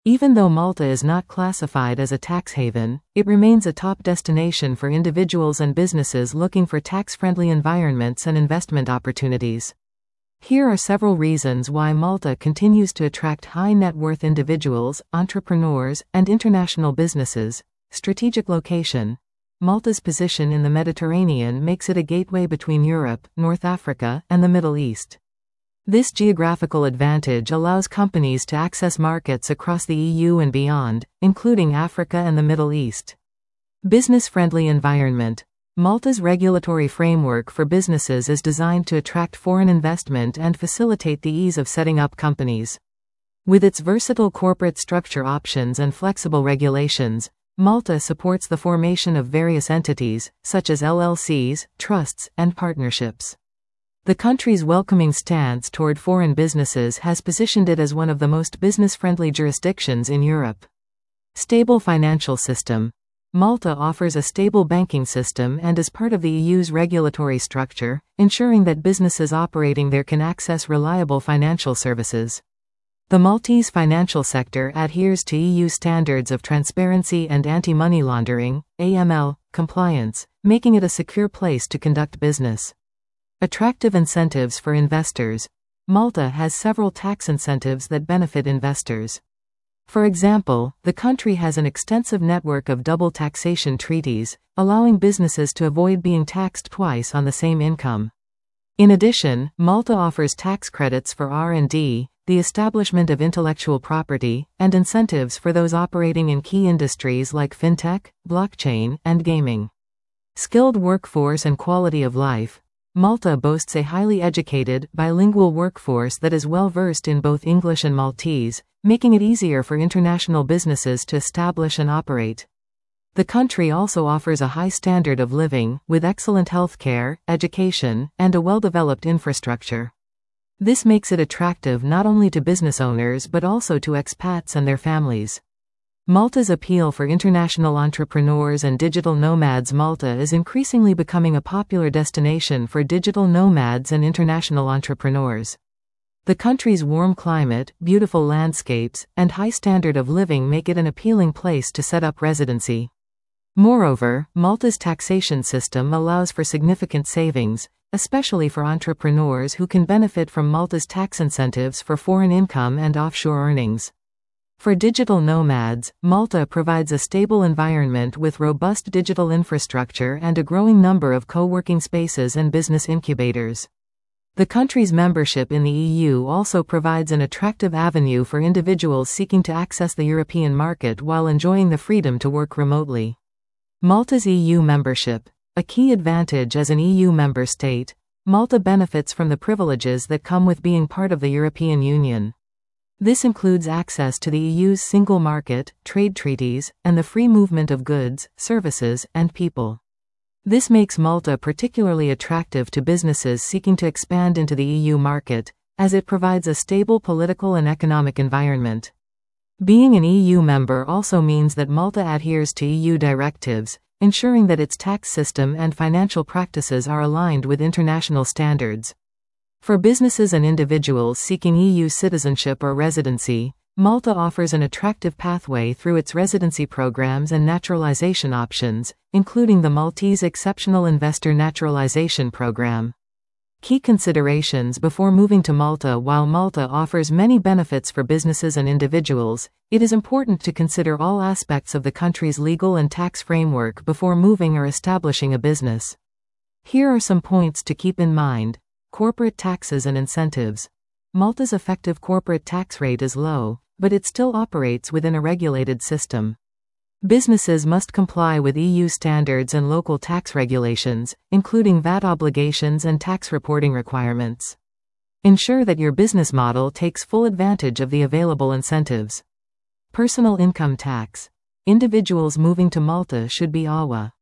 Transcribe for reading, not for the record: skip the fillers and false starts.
Even though Malta is not classified as a tax haven, it remains a top destination for individuals and businesses looking for tax-friendly environments and investment opportunities. Here are several reasons why Malta continues to attract high-net-worth individuals, entrepreneurs, and international businesses. Strategic location. Malta's position in the Mediterranean makes it a gateway between Europe, North Africa, and the Middle East. This geographical advantage allows companies to access markets across the EU and beyond, including Africa and the Middle East. Business-friendly environment. Malta's regulatory framework for businesses is designed to attract foreign investment and facilitate the ease of setting up companies. With its versatile corporate structure options and flexible regulations, Malta supports the formation of various entities, such as LLCs, trusts, and partnerships. The country's welcoming stance toward foreign businesses has positioned it as one of the most business-friendly jurisdictions in Europe. Stable financial system. Malta offers a stable banking system and is part of the EU's regulatory structure, ensuring that businesses operating there can access reliable financial services. The Maltese financial sector adheres to EU standards of transparency and anti-money laundering (AML) compliance, making it a secure place to conduct business. Attractive incentives for investors. Malta has several tax incentives that benefit investors. For example, the country has an extensive network of double taxation treaties, allowing businesses to avoid being taxed twice on the same income. In addition, Malta offers tax credits for R&D, the establishment of intellectual property, and incentives for those operating in key industries like fintech, blockchain, and gaming. Skilled workforce and quality of life. Malta boasts a highly educated, bilingual workforce that is well versed in both English and Maltese, making it easier for international businesses to establish and operate. The country also offers a high standard of living, with excellent healthcare, education, and a well-developed infrastructure. This makes it attractive not only to business owners but also to expats and their families. Malta's appeal for international entrepreneurs and digital nomads. Malta is increasingly becoming a popular destination for digital nomads and international entrepreneurs. The country's warm climate, beautiful landscapes, and high standard of living make it an appealing place to set up residency. Moreover, Malta's taxation system allows for significant savings, especially for entrepreneurs who can benefit from Malta's tax incentives for foreign income and offshore earnings. For digital nomads, Malta provides a stable environment with robust digital infrastructure and a growing number of co-working spaces and business incubators. The country's membership in the EU also provides an attractive avenue for individuals seeking to access the European market while enjoying the freedom to work remotely. Malta's EU membership. A key advantage as an EU member state, Malta benefits from the privileges that come with being part of the European Union. This includes access to the EU's single market, trade treaties, and the free movement of goods, services, and people. This makes Malta particularly attractive to businesses seeking to expand into the EU market, as it provides a stable political and economic environment. Being an EU member also means that Malta adheres to EU directives, ensuring that its tax system and financial practices are aligned with international standards. For businesses and individuals seeking EU citizenship or residency, Malta offers an attractive pathway through its residency programs and naturalization options, including the Maltese Exceptional Investor Naturalization Program. Key considerations before moving to Malta. While Malta offers many benefits for businesses and individuals, it is important to consider all aspects of the country's legal and tax framework before moving or establishing a business. Here are some points to keep in mind. Corporate taxes and incentives. Malta's effective corporate tax rate is low, but it still operates within a regulated system. Businesses must comply with EU standards and local tax regulations, including VAT obligations and tax reporting requirements. Ensure that your business model takes full advantage of the available incentives. Personal income tax. Individuals moving to Malta should be AWA